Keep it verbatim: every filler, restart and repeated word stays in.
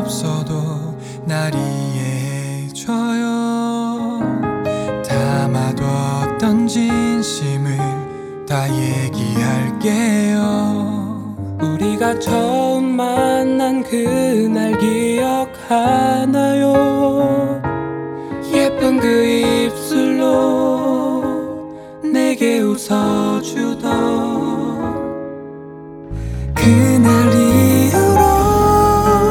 없어도 날 이해해줘요. 담아뒀던 진심을 다 얘기할게요. 우리가 처음 만난 그날 기억하나요? 예쁜 그 입술로 내게 웃어주던